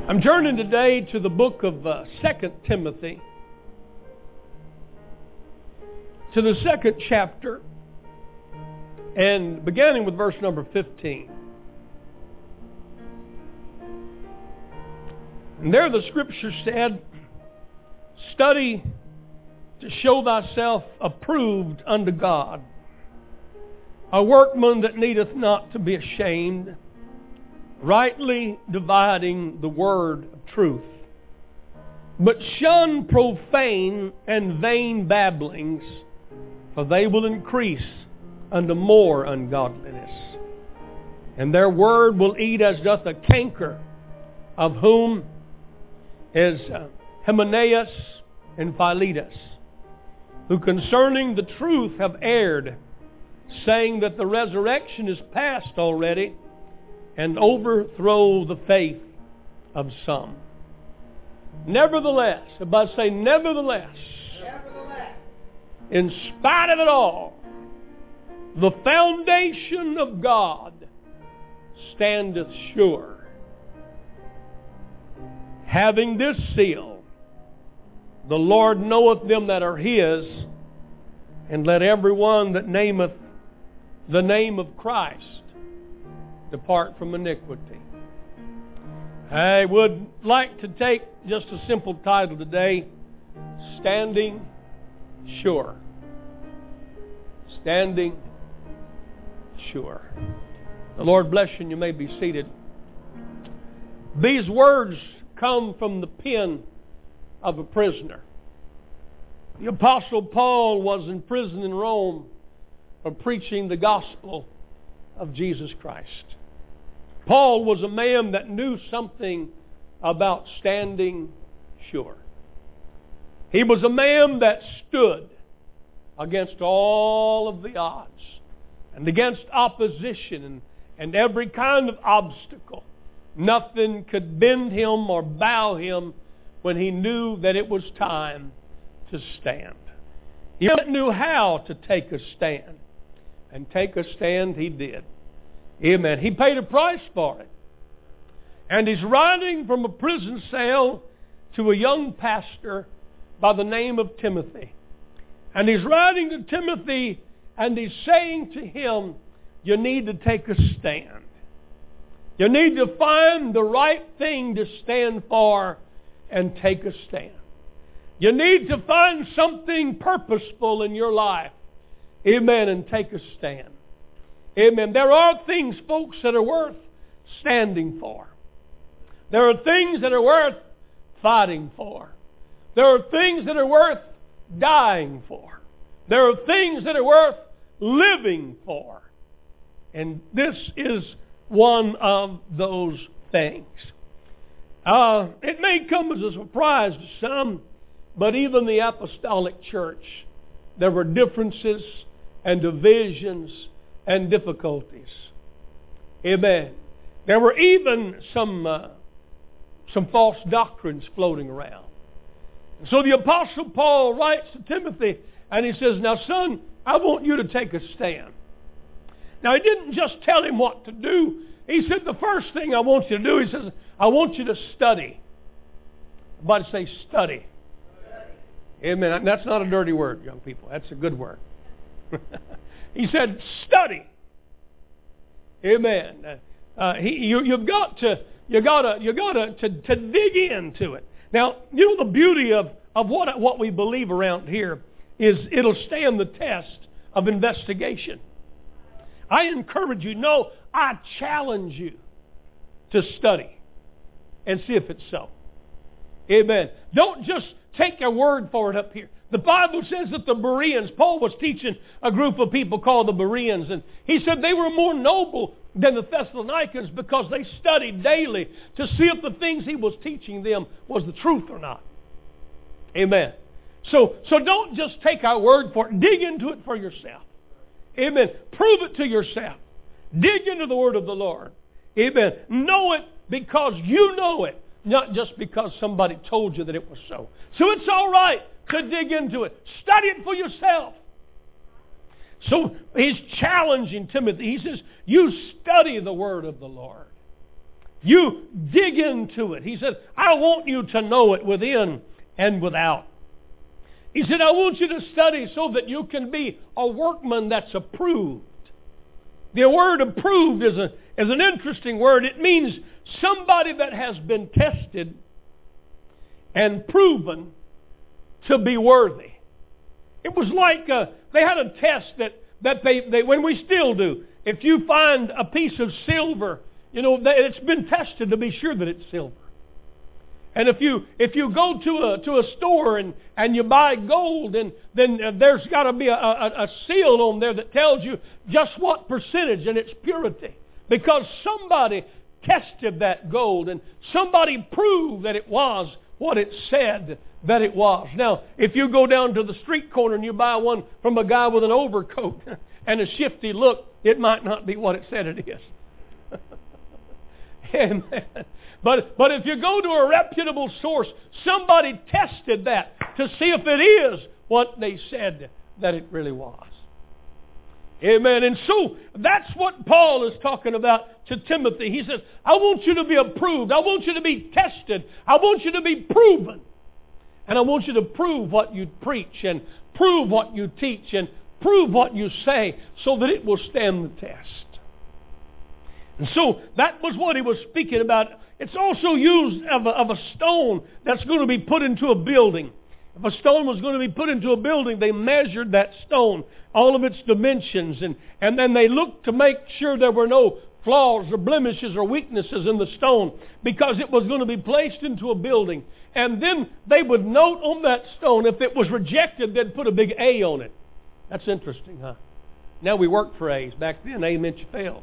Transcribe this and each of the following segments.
I'm turning today to the book of 2 Timothy, to the 2nd chapter, and beginning with verse number 15. And there the Scripture said, "Study to show thyself approved unto God, a workman that needeth not to be ashamed, rightly dividing the word of truth. But shun profane and vain babblings, for they will increase unto more ungodliness. And their word will eat as doth a canker, of whom is Hymenaeus and Philetus, who concerning the truth have erred, saying that the resurrection is past already, and overthrow the faith of some. Nevertheless," everybody say, nevertheless, in spite of it all, the foundation of God standeth sure, having this seal, the Lord knoweth them that are His, and let every one that nameth the name of Christ depart from iniquity. I would like to take just a simple title today, Standing Sure. Standing Sure. The Lord bless you, and you may be seated. These words come from the pen of a prisoner. The Apostle Paul was in prison in Rome for preaching the gospel of Jesus Christ. Paul was a man that knew something about standing sure. He was a man that stood against all of the odds and against opposition and every kind of obstacle. Nothing could bend him or bow him when he knew that it was time to stand. He knew how to take a stand, and take a stand he did. Amen. He paid a price for it. And he's writing from a prison cell to a young pastor by the name of Timothy. And he's writing to Timothy, and he's saying to him, you need to take a stand. You need to find the right thing to stand for and take a stand. You need to find something purposeful in your life. Amen. And take a stand. Amen. There are things, folks, that are worth standing for. There are things that are worth fighting for. There are things that are worth dying for. There are things that are worth living for. And this is one of those things. It may come as a surprise to some, but even the apostolic church, there were differences and divisions and difficulties. Amen. There were even some false doctrines floating around. So the Apostle Paul writes to Timothy, and he says, now son, I want you to take a stand. Now he didn't just tell him what to do. He said, the first thing I want you to do, he says, I want you to study. Everybody say study. Amen. That's not a dirty word, young people. That's a good word. He said, study. Amen. You've got to dig into it. Now, you know the beauty of what we believe around here is it'll stand the test of investigation. I encourage you, no, I challenge you to study and see if it's so. Amen. Don't just take a word for it up here. The Bible says that the Bereans, Paul was teaching a group of people called the Bereans, and he said they were more noble than the Thessalonians because they studied daily to see if the things he was teaching them was the truth or not. Amen. So don't just take our word for it. Dig into it for yourself. Amen. Prove it to yourself. Dig into the word of the Lord. Amen. Know it because you know it, not just because somebody told you that it was so. So it's all right to dig into it. Study it for yourself. So he's challenging Timothy. He says, you study the word of the Lord. You dig into it. He said, I want you to know it within and without. He said, I want you to study so that you can be a workman that's approved. The word approved is an interesting word. It means somebody that has been tested and proven to be worthy. It was like they had a test that they when we still do. If you find a piece of silver, it's been tested to be sure that it's silver. And if you go to a store and you buy gold, then there's got to be a seal on there that tells you just what percentage and its purity. Because somebody tested that gold and somebody proved that it was what it said that it was. Now, if you go down to the street corner and you buy one from a guy with an overcoat and a shifty look, it might not be what it said it is. Amen. But if you go to a reputable source, somebody tested that to see if it is what they said that it really was. Amen. And so that's what Paul is talking about to Timothy. He says, I want you to be approved. I want you to be tested. I want you to be proven. And I want you to prove what you preach and prove what you teach and prove what you say so that it will stand the test. And so that was what he was speaking about. It's also used of a stone that's going to be put into a building. If a stone was going to be put into a building, they measured that stone, all of its dimensions, and then they looked to make sure there were no flaws or blemishes or weaknesses in the stone because it was going to be placed into a building. And then they would note on that stone, if it was rejected, they'd put a big A on it. That's interesting, huh? Now we work for A's. Back then, A meant you failed.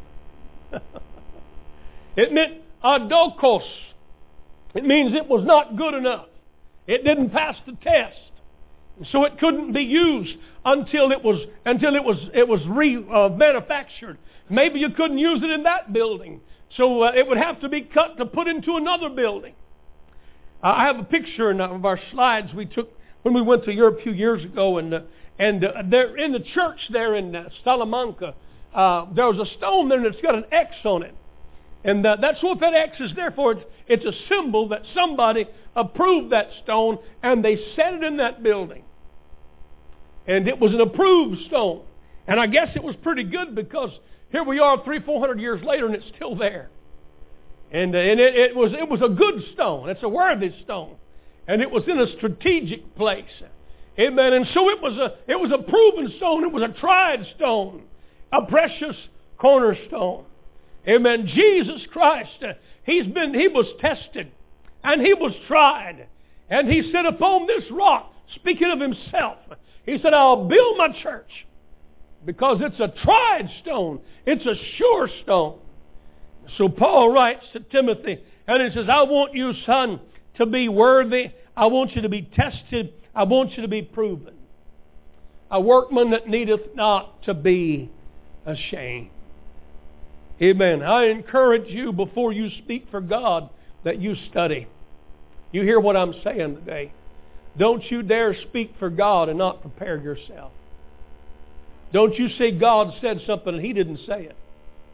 It meant adokos. It means it was not good enough. It didn't pass the test. And so it couldn't be used until it was manufactured. Maybe you couldn't use it in that building. So it would have to be cut to put into another building. I have a picture of our slides we took when we went to Europe a few years ago, and there in the church there in Salamanca, there was a stone there that's got an X on it. And that's what that X is there for. It's a symbol that somebody approved that stone and they set it in that building. And it was an approved stone. And I guess it was pretty good because here we are 300-400 years later and it's still there. And it was a good stone. It's a worthy stone. And it was in a strategic place. Amen. And so it was a proven stone. It was a tried stone. A precious cornerstone. Amen. Jesus Christ, He was tested and He was tried. And He said, upon this rock, speaking of Himself, He said, I'll build my church because it's a tried stone. It's a sure stone. So Paul writes to Timothy and he says, I want you, son, to be worthy. I want you to be tested. I want you to be proven. A workman that needeth not to be ashamed. Amen. I encourage you before you speak for God that you study. You hear what I'm saying today. Don't you dare speak for God and not prepare yourself. Don't you say God said something and He didn't say it.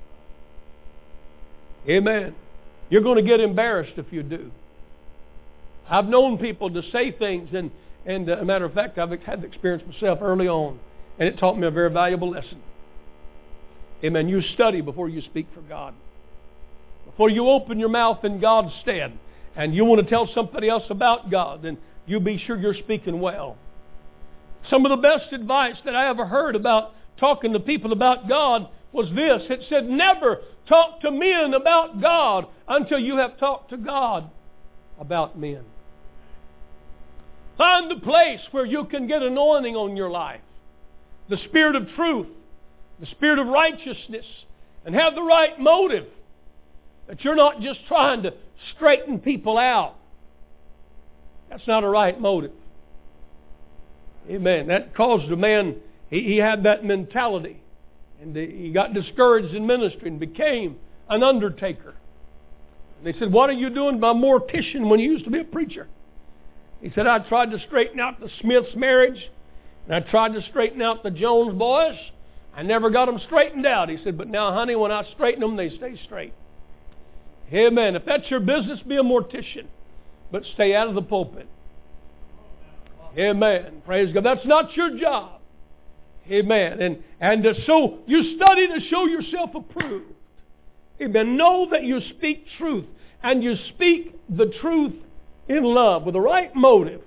Amen. You're going to get embarrassed if you do. I've known people to say things and as a matter of fact, I've had the experience myself early on, and it taught me a very valuable lesson. Amen. You study before you speak for God. Before you open your mouth in God's stead and you want to tell somebody else about God, then you be sure you're speaking well. Some of the best advice that I ever heard about talking to people about God was this. It said, never talk to men about God until you have talked to God about men. Find the place where you can get anointing on your life. The Spirit of truth. The Spirit of righteousness, and have the right motive. That you're not just trying to straighten people out. That's not a right motive. Amen. That caused a man, he had that mentality. And he got discouraged in ministry and became an undertaker. And they said, what are you doing by mortician when you used to be a preacher? He said, I tried to straighten out the Smith's marriage. And I tried to straighten out the Jones boys. I never got them straightened out. He said, but now, honey, when I straighten them, they stay straight. Amen. If that's your business, be a mortician. But stay out of the pulpit. Amen. Praise God. That's not your job. Amen. And so you study to show yourself approved. Amen. Know that you speak truth. And you speak the truth in love with the right motive.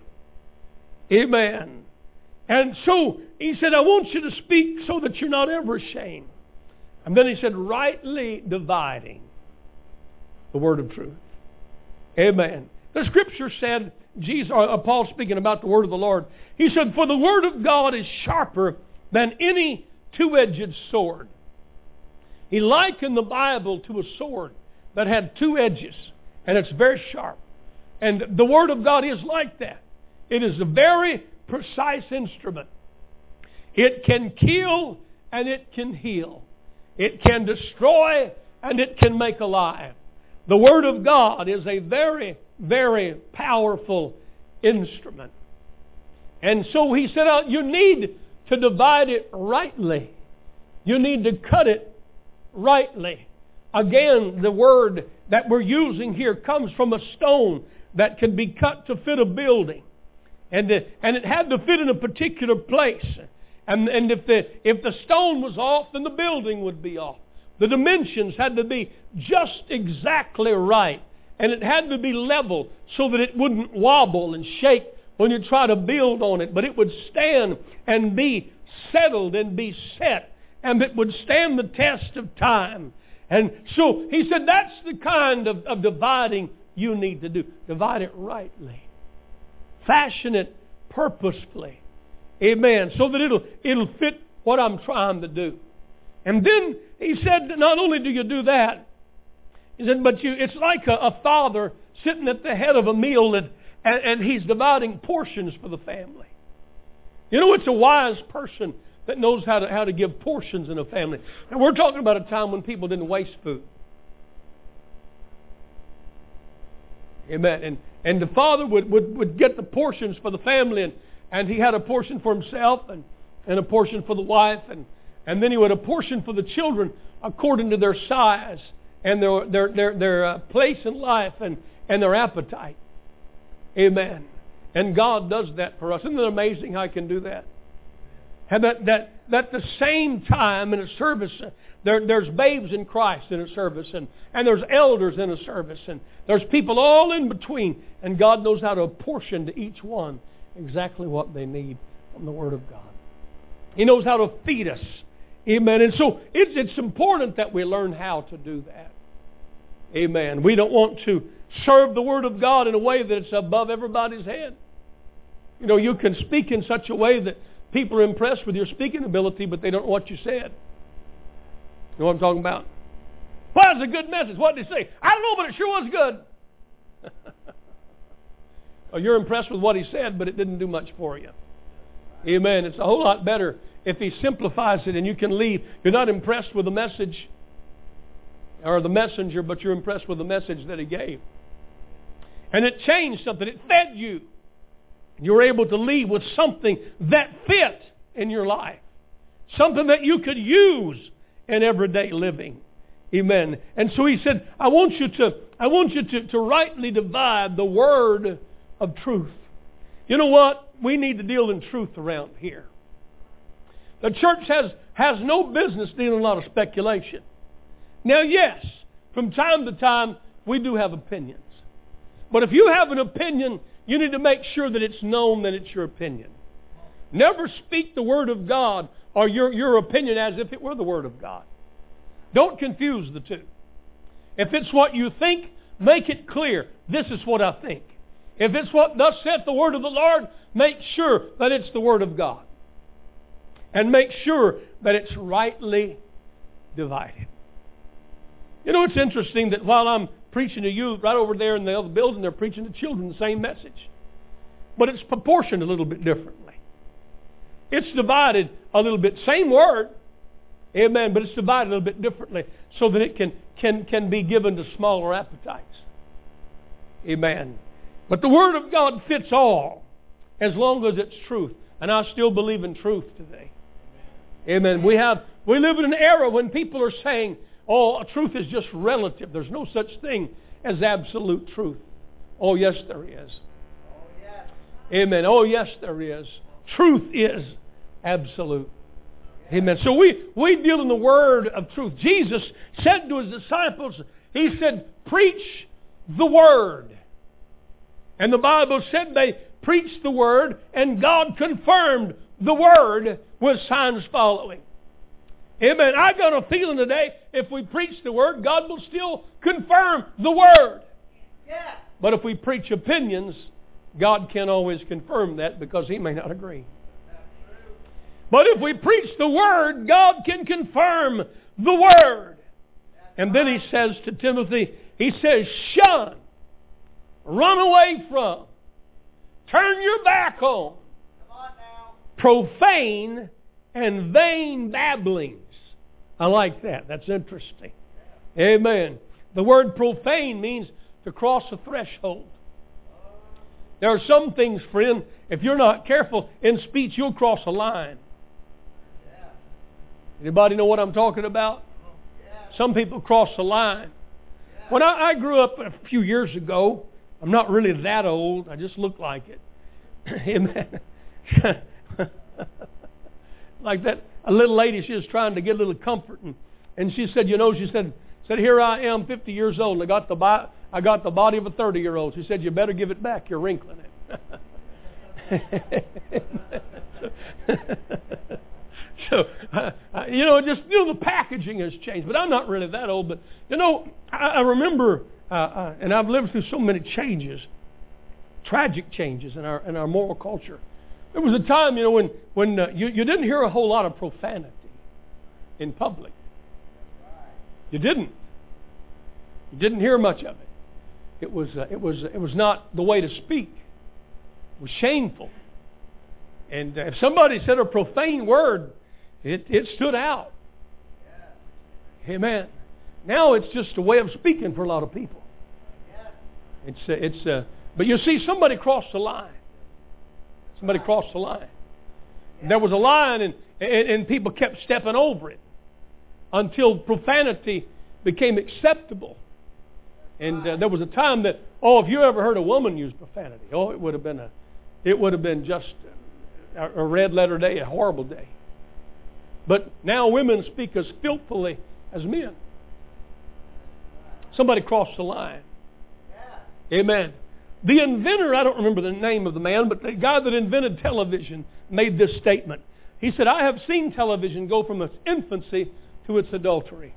Amen. And so he said, I want you to speak so that you're not ever ashamed. And then he said, rightly dividing the word of truth. Amen. The scripture said, Paul speaking about the word of the Lord, he said, for the word of God is sharper than any two-edged sword. He likened the Bible to a sword that had two edges, and it's very sharp. And the word of God is like that. It is a very precise instrument. It can kill and it can heal. It can destroy and it can make alive. The Word of God is a very, very powerful instrument. And so he said, you need to divide it rightly. You need to cut it rightly. Again, the word that we're using here comes from a stone that can be cut to fit a building. And it had to fit in a particular place. And if the stone was off, then the building would be off. The dimensions had to be just exactly right. And it had to be level so that it wouldn't wobble and shake when you try to build on it. But it would stand and be settled and be set. And it would stand the test of time. And so he said that's the kind of dividing you need to do. Divide it rightly. Fashion it purposefully. Amen. So that it'll fit what I'm trying to do. And then he said, not only do you do that, he said, but it's like a father sitting at the head of a meal and he's dividing portions for the family. You know, it's a wise person that knows how to give portions in a family. And we're talking about a time when people didn't waste food. Amen. And the father would get the portions for the family, and he had a portion for himself and a portion for the wife, and then he would apportion for the children according to their size and their place in life and their appetite. Amen. And God does that for us. Isn't it amazing how He can do that? And that the same time in a service, there's babes in Christ in a service, and there's elders in a service, and there's people all in between, and God knows how to apportion to each one exactly what they need from the Word of God. He knows how to feed us. Amen. And so it's important that we learn how to do that. Amen. We don't want to serve the Word of God in a way that it's above everybody's head. You know, you can speak in such a way that people are impressed with your speaking ability, but they don't know what you said. You know what I'm talking about? Well, it's a good message. What did he say? I don't know, but it sure was good. Well, you're impressed with what he said, but it didn't do much for you. Amen. It's a whole lot better if he simplifies it and you can leave. You're not impressed with the message or the messenger, but you're impressed with the message that he gave. And it changed something. It fed you. You were able to leave with something that fit in your life. Something that you could use in everyday living. Amen. And so he said, I want you to rightly divide the word of truth. You know what? We need to deal in truth around here. The church has no business dealing a lot of speculation. Now, yes, from time to time, we do have opinions. But if you have an opinion, you need to make sure that it's known that it's your opinion. Never speak the Word of God or your opinion as if it were the Word of God. Don't confuse the two. If it's what you think, make it clear. This is what I think. If it's what thus saith the Word of the Lord, make sure that it's the Word of God. And make sure that it's rightly divided. You know, it's interesting that while I'm preaching to you right over there in the other building, they're preaching to children the same message. But it's proportioned a little bit differently. It's divided a little bit. Same word. Amen. But it's divided a little bit differently so that it can be given to smaller appetites. Amen. But the Word of God fits all as long as it's truth. And I still believe in truth today. Amen. We live in an era when people are saying, oh, truth is just relative. There's no such thing as absolute truth. Oh, yes, there is. Amen. Oh, yes, there is. Truth is absolute. Amen. So we deal in the word of truth. Jesus said to His disciples, He said, preach the word. And the Bible said they preached the word, and God confirmed the word with signs following. Amen. I got a feeling today, if we preach the word, God will still confirm the word. Yeah. But if we preach opinions, God can't always confirm that because He may not agree. But if we preach the word, God can confirm the word. And then He says to Timothy, He says, shun, run away from, turn your back on profane and vain babblings. I like that. That's interesting. Amen. The word profane means to cross a threshold. There are some things, friend, if you're not careful in speech, you'll cross a line. Anybody know what I'm talking about? Some people cross the line. When I grew up a few years ago, I'm not really that old. I just look like it. Amen. Like that, a little lady, she was trying to get a little comfort, and she said, she said, here I am, 50 years old, and I got the body of a 30-year-old. She said, you better give it back. You're wrinkling it. So, the packaging has changed. But I'm not really that old. But, I remember, and I've lived through so many changes, tragic changes in our moral culture. There was a time, when you didn't hear a whole lot of profanity in public. You didn't. You didn't hear much of it. It was not the way to speak. It was shameful. And if somebody said a profane word, it stood out. Amen. Now it's just a way of speaking for a lot of people. But you see, somebody crossed the line. Somebody crossed the line. There was a line, and people kept stepping over it until profanity became acceptable. And there was a time that, if you ever heard a woman use profanity, it would have been just a red letter day, a horrible day. But now women speak as filthily as men. Somebody crossed the line. Amen. The inventor, I don't remember the name of the man, but the guy that invented television made this statement. He said, I have seen television go from its infancy to its adultery.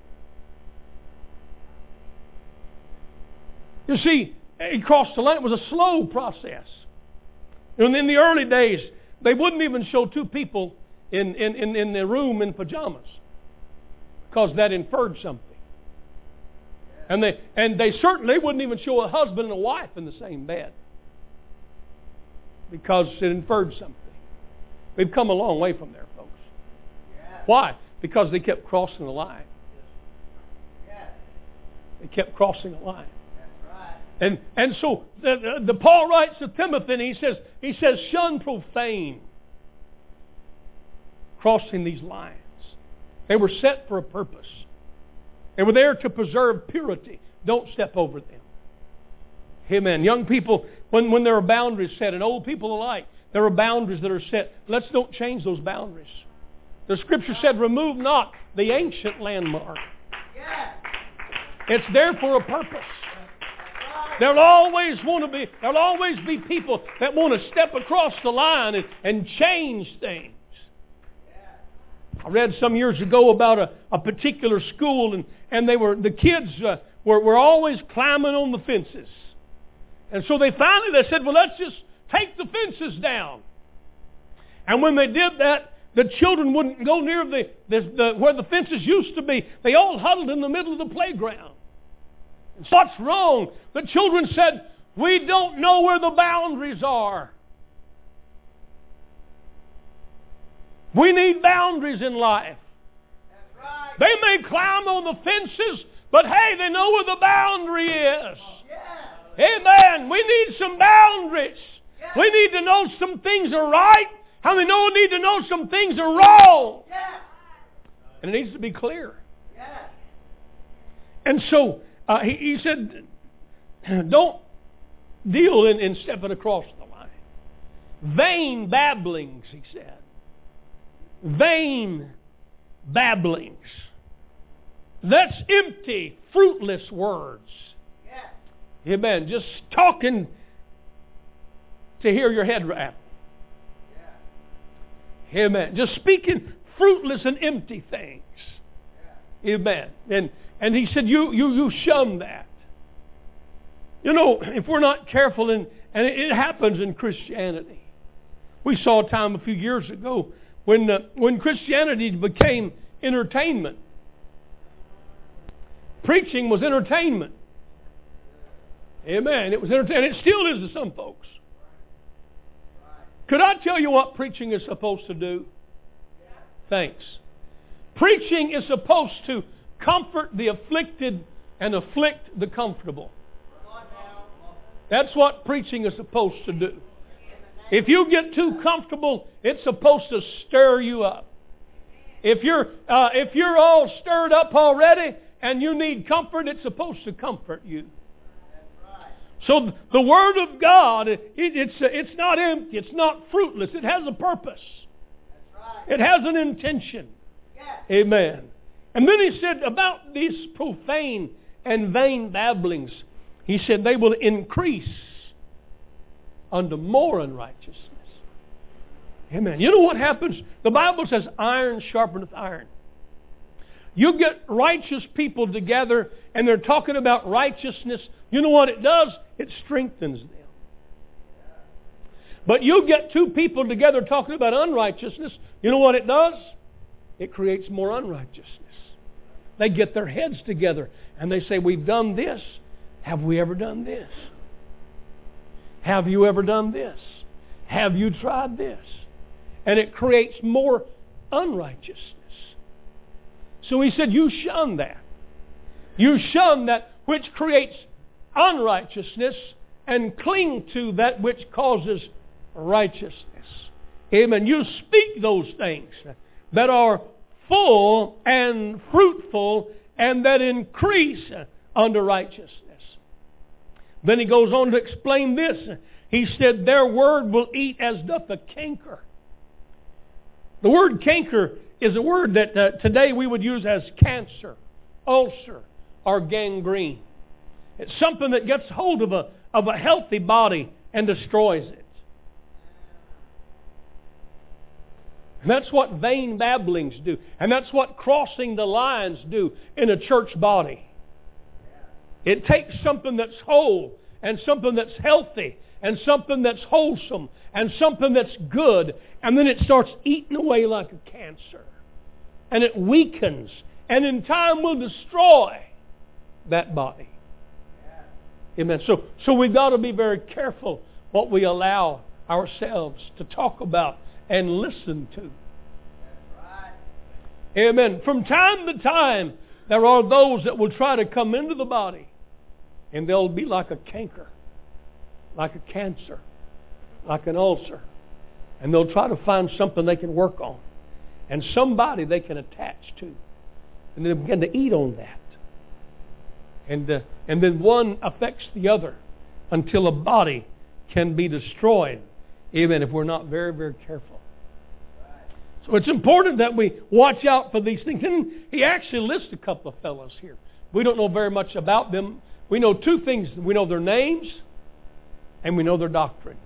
You see, he crossed the line. It was a slow process. And in the early days, they wouldn't even show two people in the room in pajamas because that inferred something. And they certainly wouldn't even show a husband and a wife in the same bed because it inferred something. We've come a long way from there, folks. Why? Because they kept crossing the line. They kept crossing the line. And so the Paul writes to Timothy, and he says, shun profane. Crossing these lines. They were set for a purpose. They were there to preserve purity. Don't step over them. Amen. Young people, when there are boundaries set, and old people alike, there are boundaries that are set. Let's don't change those boundaries. The Scripture said, remove not the ancient landmark. It's there for a purpose. There'll always be people that want to step across the line and change things. I read some years ago about a particular school, and the kids were always climbing on the fences. And so they said, well, let's just take the fences down. And when they did that, the children wouldn't go near where the fences used to be. They all huddled in the middle of the playground. And so what's wrong? The children said, we don't know where the boundaries are. We need boundaries in life. That's right. They may climb on the fences, but hey, they know where the boundary is. Yeah. Amen. We need some boundaries. Yeah. We need to know some things are right. How many need to know some things are wrong? Yeah. And it needs to be clear. Yeah. And so he said, don't deal in stepping across the line. Vain babblings, he said. Vain babblings. That's empty, fruitless words. Yeah. Amen. Just talking to hear your head rattle. Yeah. Amen. Just speaking fruitless and empty things. Yeah. Amen. And he said, you shun that. You know, if we're not careful, and it happens in Christianity. We saw a time a few years ago when Christianity became entertainment. Preaching was entertainment. Amen. It was entertainment. It still is to some folks. Could I tell you what preaching is supposed to do? Thanks. Preaching is supposed to comfort the afflicted and afflict the comfortable. That's what preaching is supposed to do. If you get too comfortable, it's supposed to stir you up. If you're all stirred up already and you need comfort, it's supposed to comfort you. So the Word of God, it's not empty, it's not fruitless. It has a purpose. It has an intention. Amen. And then he said about these profane and vain babblings, he said they will increase unto more unrighteousness. Amen. You know what happens? The Bible says iron sharpeneth iron. You get righteous people together and they're talking about righteousness. You know what it does? It strengthens them. But you get two people together talking about unrighteousness. You know what it does? It creates more unrighteousness. They get their heads together and they say, we've done this. Have we ever done this? Have you ever done this? Have you tried this? And it creates more unrighteousness. So he said, you shun that. You shun that which creates unrighteousness and cling to that which causes righteousness. Amen. You speak those things that are full and fruitful and that increase unto righteousness. Then he goes on to explain this. He said, their word will eat as doth a canker. The word canker is a word that today we would use as cancer, ulcer, or gangrene. It's something that gets hold of a healthy body and destroys it. And that's what vain babblings do. And that's what crossing the lines do in a church body. It takes something that's whole and something that's healthy and something that's wholesome and something that's good, and then it starts eating away like a cancer. And it weakens and in time will destroy that body. Amen. So we've got to be very careful what we allow ourselves to talk about and listen to. Amen. From time to time, there are those that will try to come into the body and they'll be like a canker, like a cancer, like an ulcer. And they'll try to find something they can work on and somebody they can attach to. And they'll begin to eat on that. And then one affects the other until a body can be destroyed, even if we're not very, very careful. So it's important that we watch out for these things. And he actually lists a couple of fellows here. We don't know very much about them. We know two things. We know their names and we know their doctrine.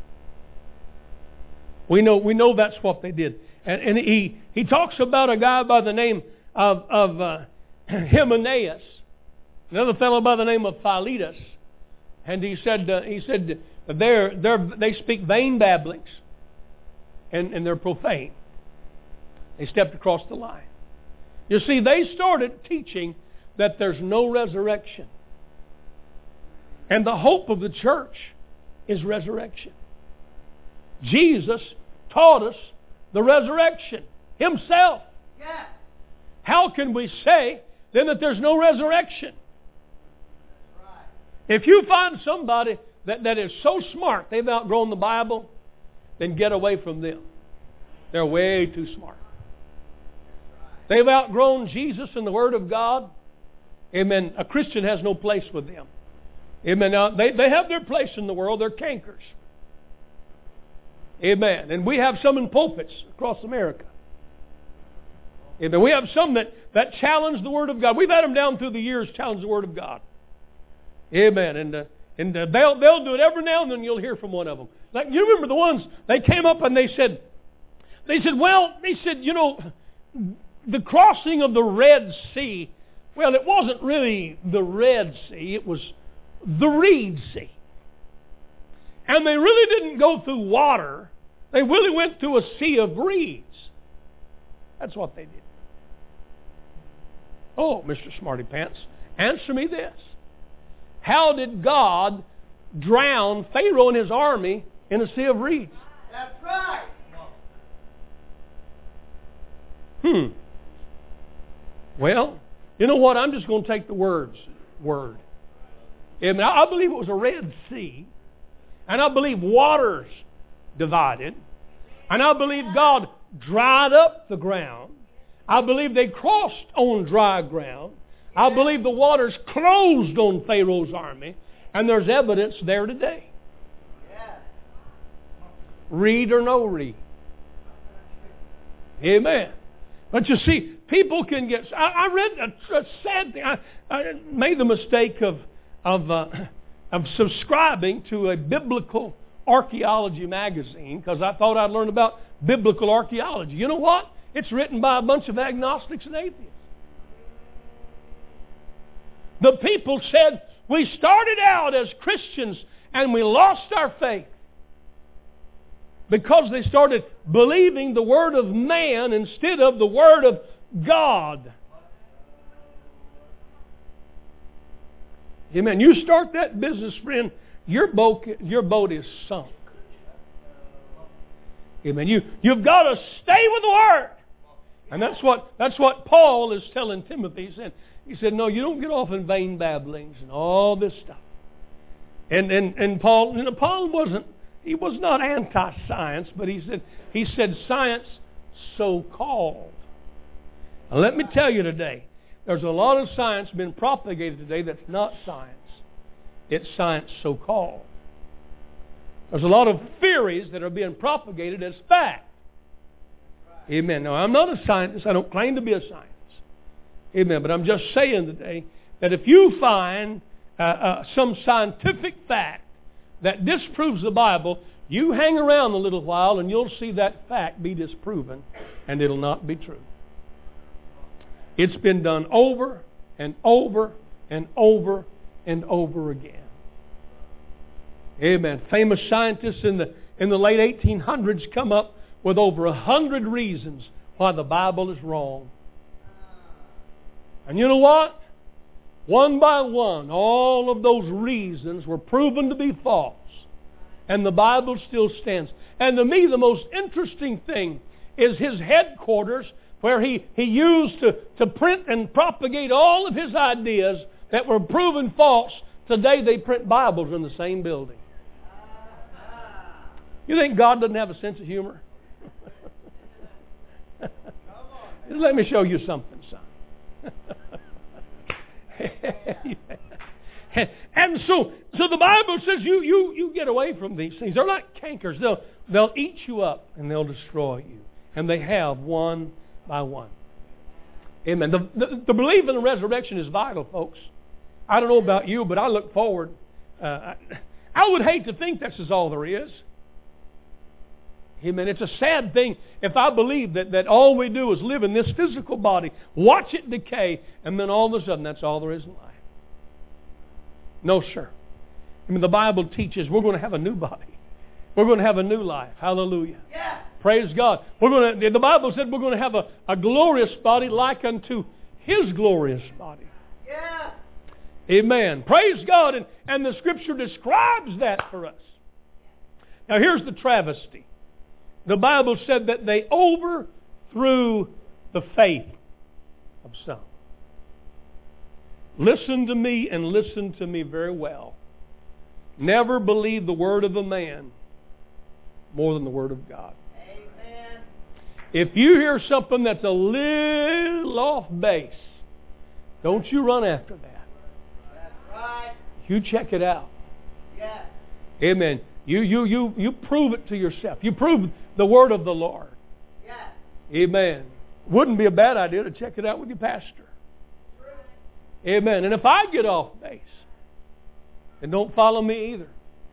We know that's what they did. And he talks about a guy by the name of Hymenaeus, another fellow by the name of Philetus, and he said they speak vain babblings and they're profane. They stepped across the line. You see, they started teaching that there's no resurrection. And the hope of the church is resurrection. Jesus taught us the resurrection himself. Yeah. How can we say then that there's no resurrection? Right. If you find somebody that is so smart they've outgrown the Bible, then get away from them. They're way too smart. They've outgrown Jesus and the Word of God. Amen. A Christian has no place with them. Amen. Now, they have their place in the world. They're cankers. Amen. And we have some in pulpits across America. Amen. We have some that challenge the Word of God. We've had them down through the years challenge the Word of God. Amen. And they'll do it every now and then. You'll hear from one of them. Like, you remember the ones, they came up and they said, you know, the crossing of the Red Sea, well, it wasn't really the Red Sea, it was the Reed Sea. And they really didn't go through water. They really went through a sea of reeds. That's what they did. Oh, Mr. Smarty Pants, answer me this. How did God drown Pharaoh and his army in a sea of reeds? That's right. Well, you know what? I'm just going to take the word. I believe it was a Red Sea. And I believe waters divided. And I believe God dried up the ground. I believe they crossed on dry ground. I believe the waters closed on Pharaoh's army. And there's evidence there today. Reed or no reed. Amen. But you see, people can get... I read a sad thing. I made the mistake of subscribing to a biblical archaeology magazine because I thought I'd learn about biblical archaeology. You know what? It's written by a bunch of agnostics and atheists. The people said, we started out as Christians and we lost our faith because they started believing the word of man instead of the word of God. Amen. You start that business, friend, your boat is sunk. Amen. You've got to stay with the Word. And that's what Paul is telling Timothy. He said, no, you don't get off in vain babblings and all this stuff. And Paul, Paul was not anti-science, but he said science so-called. Now let me tell you today, there's a lot of science being propagated today that's not science. It's science so-called. There's a lot of theories that are being propagated as fact. Amen. Now, I'm not a scientist. I don't claim to be a scientist. Amen. But I'm just saying today that if you find some scientific fact that disproves the Bible, you hang around a little while and you'll see that fact be disproven and it'll not be true. It's been done over and over and over and over again. Amen. Famous scientists in the late 1800s come up with over 100 reasons why the Bible is wrong. And you know what? One by one, all of those reasons were proven to be false. And the Bible still stands. And to me, the most interesting thing is his headquarters, where he used to print and propagate all of his ideas that were proven false. Today they print Bibles in the same building. You think God doesn't have a sense of humor? Let me show you something, son. And so the Bible says you get away from these things. They're like cankers. They'll eat you up and they'll destroy you. And they have one by one. Amen. The belief in the resurrection is vital, folks. I don't know about you, but I look forward. I would hate to think this is all there is. Amen. It's a sad thing if I believe that all we do is live in this physical body, watch it decay, and then all of a sudden that's all there is in life. No, sir. I mean, the Bible teaches we're going to have a new body. We're going to have a new life. Hallelujah. Yeah. Praise God. The Bible said we're going to have a glorious body like unto His glorious body. Yeah. Amen. Praise God. And the Scripture describes that for us. Now here's the travesty. The Bible said that they overthrew the faith of some. Listen to me and listen to me very well. Never believe the word of a man more than the word of God. Amen. If you hear something that's a little off base, Don't you run after that. That's right. You check it out. Yes. Amen. You prove it to yourself. You prove the Word of the Lord. Yes. Amen. Wouldn't be a bad idea to check it out with your pastor. Amen. And if I get off base, then don't follow me either.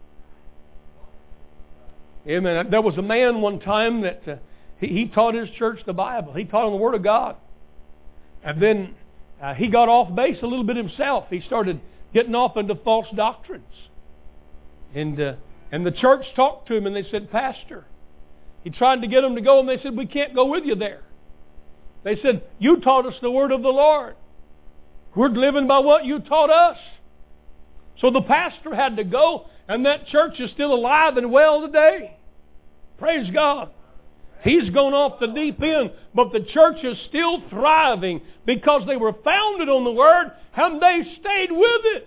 Amen. There was a man one time that he taught his church the Bible. He taught them the Word of God. And then he got off base a little bit himself. He started getting off into false doctrines. And the church talked to him and they said, Pastor, he tried to get them to go and they said, we can't go with you there. They said, you taught us the Word of the Lord. We're living by what you taught us. So the pastor had to go, and that church is still alive and well today. Praise God. He's gone off the deep end, but the church is still thriving because they were founded on the Word and they stayed with it.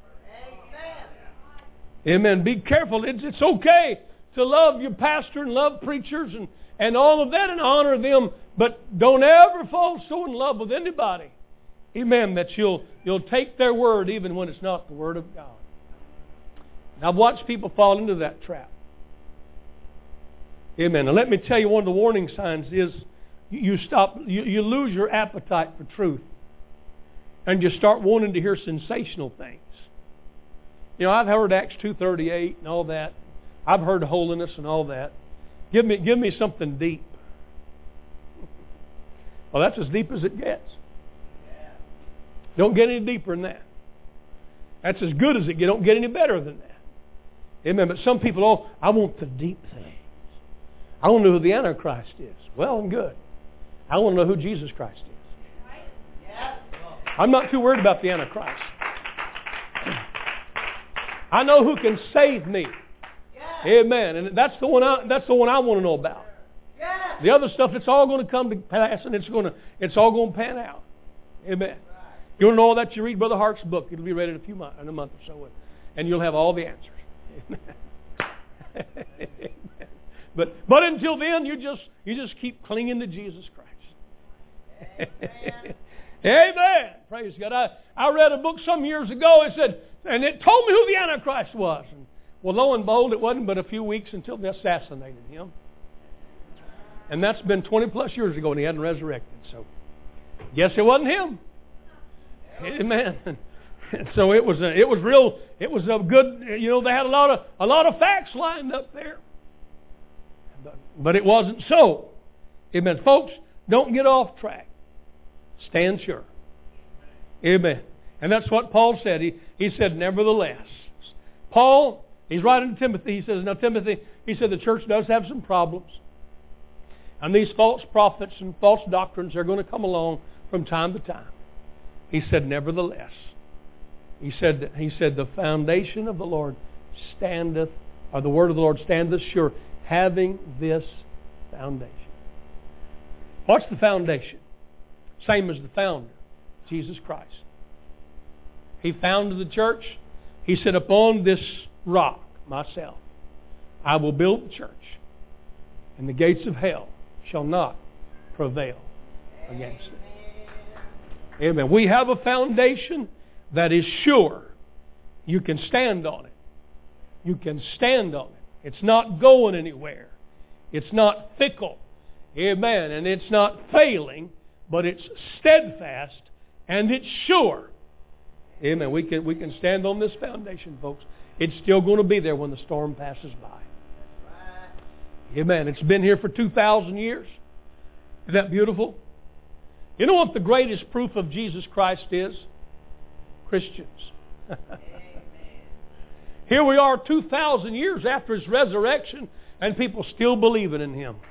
Amen. Be careful. It's okay to love your pastor and love preachers and all of that and honor them, but don't ever fall so in love with anybody. Amen. That you'll take their word even when it's not the Word of God. And I've watched people fall into that trap. Amen. Now let me tell you, one of the warning signs is you lose your appetite for truth. And you start wanting to hear sensational things. You know, I've heard Acts 2:38 and all that. I've heard holiness and all that. Give me something deep. Well, that's as deep as it gets. Don't get any deeper than that. That's as good as it gets. Don't get any better than that. Amen. But some people, I want the deep things. I want to know who the Antichrist is. Well and good. I want to know who Jesus Christ is. I'm not too worried about the Antichrist. I know who can save me. Amen. And that's the one I want to know about. The other stuff, it's all going to come to pass, and it's all going to pan out. Amen. You want to know all that? You read Brother Hart's book. It'll be ready in a month or so, and you'll have all the answers. Amen. But until then, you just keep clinging to Jesus Christ. Amen. Amen. Praise God. I read a book some years ago. It said, and it told me who the Antichrist was. And, well, lo and behold, it wasn't but a few weeks until they assassinated him. And that's been 20 plus years ago, and he hadn't resurrected. So, guess it wasn't him. Amen. And so it was a good. You know, they had a lot of facts lined up there. But it wasn't so. Amen. Folks, don't get off track. Stand sure. Amen. And that's what Paul said. He said, nevertheless. Paul, he's writing to Timothy. He says, now Timothy, he said the church does have some problems. And these false prophets and false doctrines are going to come along from time to time. He said, nevertheless. He said the foundation of the Lord standeth, or the word of the Lord standeth sure, having this foundation. What's the foundation? Same as the founder, Jesus Christ. He founded the church. He said, upon this rock, myself, I will build the church, and the gates of hell shall not prevail against it. Amen. We have a foundation that is sure. You can stand on it. You can stand on it. It's not going anywhere. It's not fickle. Amen. And it's not failing, but it's steadfast and it's sure. Amen. We can stand on this foundation, folks. It's still going to be there when the storm passes by. Amen. It's been here for 2,000 years. Isn't that beautiful? You know what the greatest proof of Jesus Christ is? Christians. Here we are 2,000 years after His resurrection, and people still believing in Him.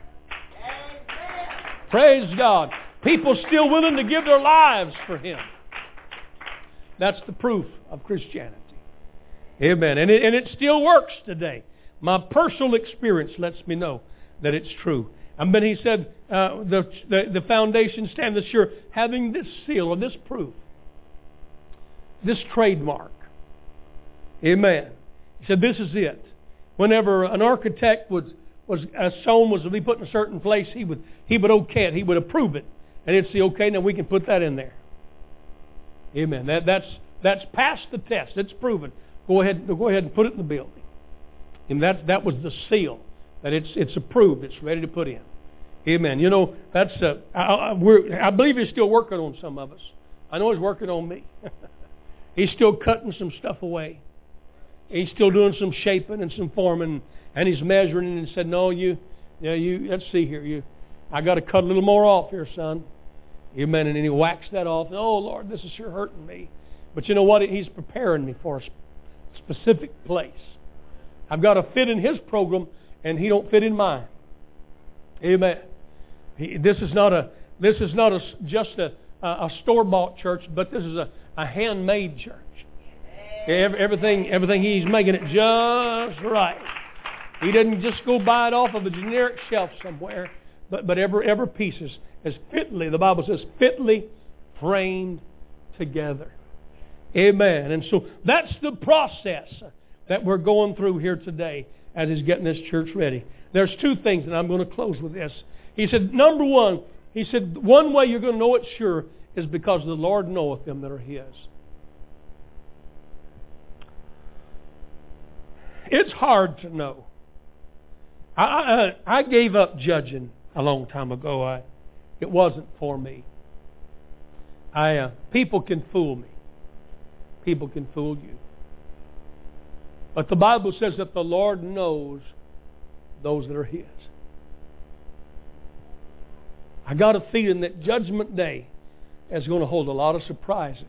Praise God. People still willing to give their lives for Him. That's the proof of Christianity. Amen. And it still works today. My personal experience lets me know that it's true. And then he said, the foundation standeth sure, having this seal or this proof, this trademark. Amen. He said, this is it. Whenever an architect a stone was to be put in a certain place, he would okay it. He would approve it. And he'd say, okay, now we can put that in there. Amen. That's passed the test. It's proven. Go ahead and put it in the building. And that was the seal that it's approved. It's ready to put in. Amen. You know, that's I believe He's still working on some of us. I know He's working on me. He's still cutting some stuff away. He's still doing some shaping and some forming, and He's measuring and said, "No, let's see here. I got to cut a little more off here, son." Amen. And then He whacks that off. Oh, Lord, this is sure hurting me. But you know what? He's preparing me for a specific place. I've got to fit in His program, and He don't fit in mine. Amen. This is not just a store-bought church, but this is a handmade church. Everything He's making it just right. He didn't just go buy it off of a generic shelf somewhere, but every piece is fitly, the Bible says, fitly framed together. Amen. And so that's the process that we're going through here today as He's getting this church ready. There's two things, and I'm going to close with this. He said, number one, He said, one way you're going to know it's sure is because the Lord knoweth them that are His. It's hard to know. I gave up judging a long time ago. It wasn't for me. People can fool me. People can fool you. But the Bible says that the Lord knows those that are His. I got a feeling that Judgment Day is going to hold a lot of surprises.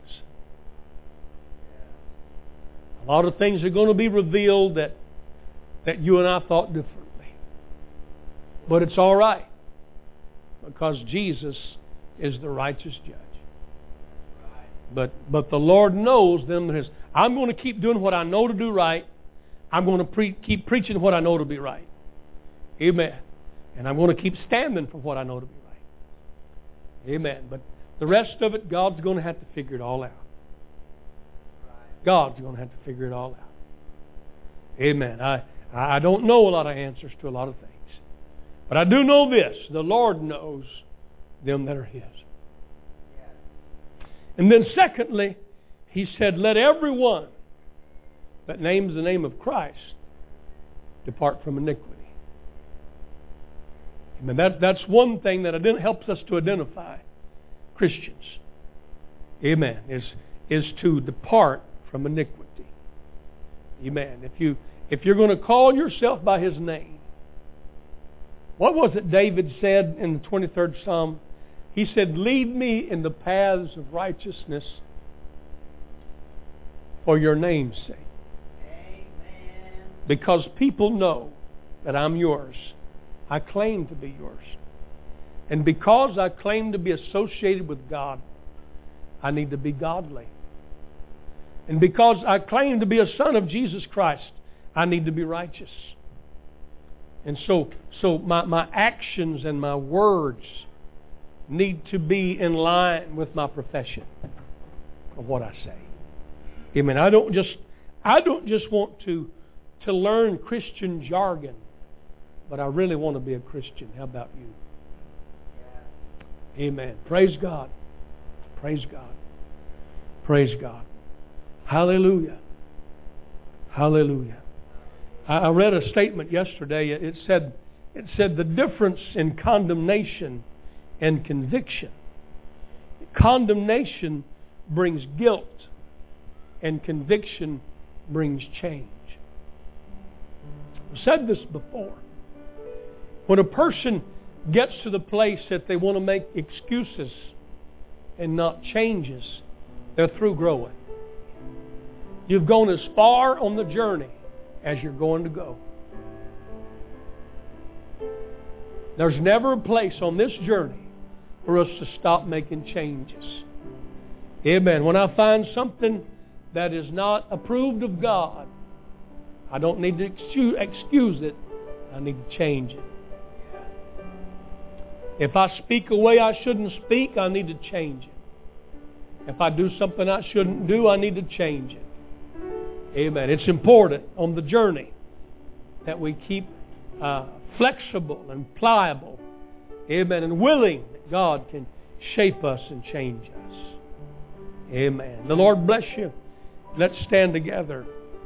A lot of things are going to be revealed that you and I thought differently. But it's all right, because Jesus is the righteous judge. But the Lord knows them that is. I'm going to keep doing what I know to do right. I'm going to keep preaching what I know to be right. Amen. And I'm going to keep standing for what I know to be right. Amen. But the rest of it, God's going to have to figure it all out. God's going to have to figure it all out. Amen. I don't know a lot of answers to a lot of things. But I do know this. The Lord knows them that are His. And then secondly, He said, let everyone that names the name of Christ depart from iniquity. Amen. That's one thing that helps us to identify Christians. Amen. Is to depart from iniquity. Amen. If you're going to call yourself by His name, what was it David said in the 23rd Psalm? He said, lead me in the paths of righteousness for your name's sake. Amen. Because people know that I'm yours. I claim to be yours. And because I claim to be associated with God, I need to be godly. And because I claim to be a son of Jesus Christ, I need to be righteous. And so my actions and my words need to be in line with my profession of what I say. Amen. I don't just want to learn Christian jargon, but I really want to be a Christian. How about you? Yeah. Amen. Praise God. Praise God. Praise God. Hallelujah. Hallelujah. I read a statement yesterday. It said the difference in condemnation and conviction. Condemnation brings guilt, and conviction brings change. I've said this before. When a person gets to the place that they want to make excuses and not changes, they're through growing. You've gone as far on the journey as you're going to go. There's never a place on this journey for us to stop making changes. Amen. When I find something that is not approved of God, I don't need to excuse it. I need to change it. If I speak a way I shouldn't speak, I need to change it. If I do something I shouldn't do, I need to change it. Amen. It's important on the journey that we keep flexible and pliable. Amen. And willing that God can shape us and change us. Amen. The Lord bless you. Let's stand together.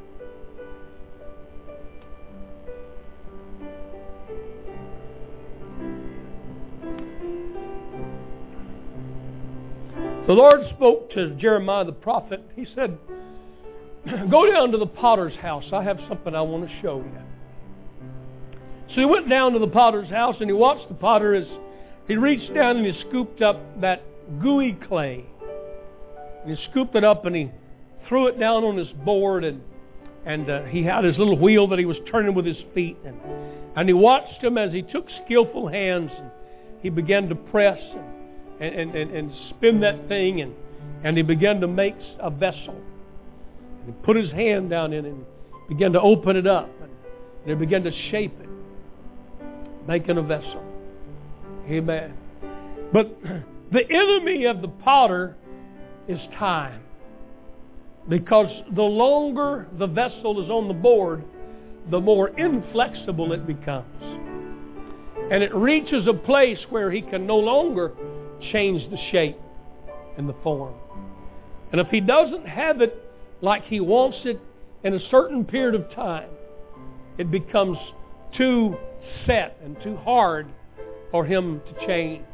The Lord spoke to Jeremiah the prophet. He said, go down to the potter's house. I have something I want to show you. So he went down to the potter's house and he watched the potter as he reached down and he scooped up that gooey clay. And he scooped it up and he threw it down on his board, and he had his little wheel that he was turning with his feet. And he watched him as he took skillful hands and he began to press and spin that thing, and he began to make a vessel. And he put his hand down in it and began to open it up, and he began to shape it, making a vessel. Amen. But the enemy of the potter is time. Because the longer the vessel is on the board, the more inflexible it becomes. And it reaches a place where he can no longer change the shape and the form. And if he doesn't have it like he wants it in a certain period of time, it becomes too set and too hard for him to change.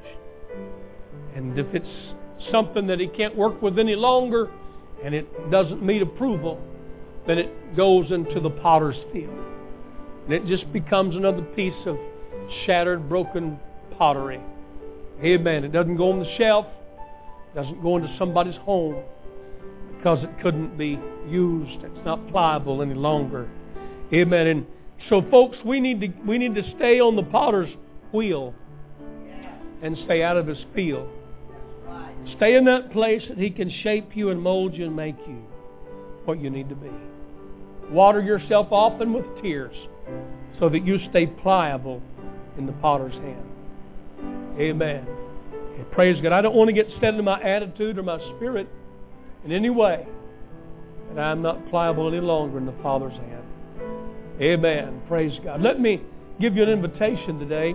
And if it's something that he can't work with any longer and it doesn't meet approval, then it goes into the potter's field. And it just becomes another piece of shattered, broken pottery. Amen. It doesn't go on the shelf. It doesn't go into somebody's home because it couldn't be used. It's not pliable any longer. Amen. And so, folks, we need to stay on the potter's wheel and stay out of his field. Stay in that place that he can shape you and mold you and make you what you need to be. Water yourself often with tears so that you stay pliable in the potter's hand. Amen. And praise God. I don't want to get set in my attitude or my spirit in any way that I'm not pliable any longer in the Father's hand. Amen. Praise God. Let me give you an invitation today.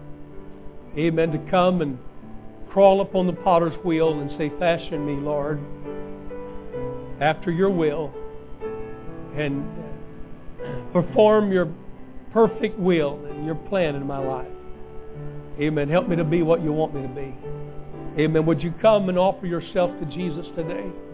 Amen. To come and crawl up on the potter's wheel and say, fashion me, Lord, after your will, and perform your perfect will and your plan in my life. Amen. Help me to be what you want me to be. Amen. Would you come and offer yourself to Jesus today?